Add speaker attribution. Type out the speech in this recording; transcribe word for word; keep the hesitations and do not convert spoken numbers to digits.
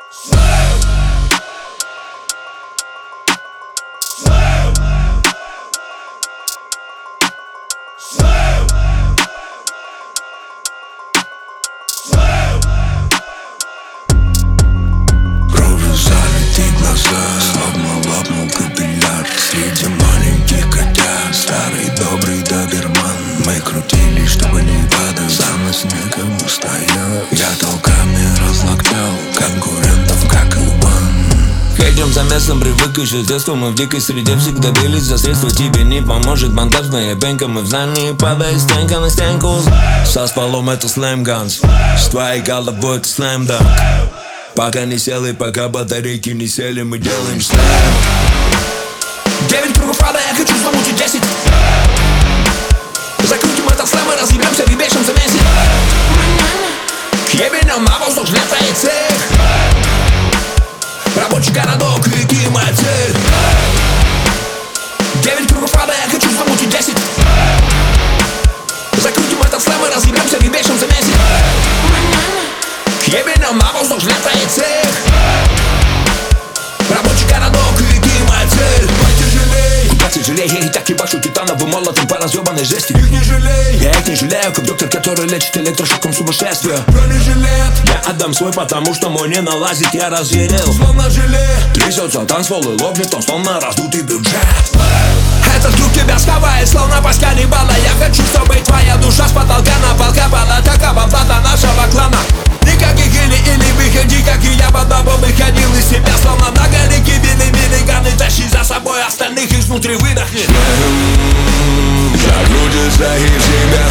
Speaker 1: Кровью залиты глаза, словно лопнул капилляр. Среди маленьких котят старый добрый доберман. Мы крутили, чтобы не падать, за нас некому стоять. Я толками разлоктал конкурентов, как Илбан.
Speaker 2: Идем за мясом, привык еще с детства. Мы в дикой среде всегда бились за средства. Тебе не поможет монтажная пенка. Мы в здании, падает стенка на стенку. Со стволом это слэм-ганс, с твоей головой это слэм-данк. Пока не сел и пока батарейки не сели, мы делаем слэм. Девять кругов ада, я хочу замутить десять. Закрутим этот слэм и разъебемся в ебейшемся месте. К ебеням на воздух взлетает цех. Рабочий городок и климатик. Девять кругов ада, я хочу замутить десять. Закрутим этот слэм и разъебемся в ебейшемся месте. К ебеням на воздух взлетает цех. Рабочий городок и климатик. Потяжелей, куда тяжелей, я и так ебашу титановым молотом по разъебанной жести. Их не жалей, я их не жалею, как доктор, который лечит электрошоком сумасшествия. Бронежилет, я отдам свой, потому что мой не налазит, я разъярил. Словно желе, трясется танцпол и лопнет он, словно раздутый бюджет. Этот звук тебя сковает, словно по сканибала. Я хочу, чтобы твоя душа с потолка на пол капала. Такова плата нашего клана. Никаких или-или, выходи, как и я под бабу выходил из себя. Словно многолики били-били ганы, тащи за собой остальных, изнутри выдохни.
Speaker 1: Загрузится и в себя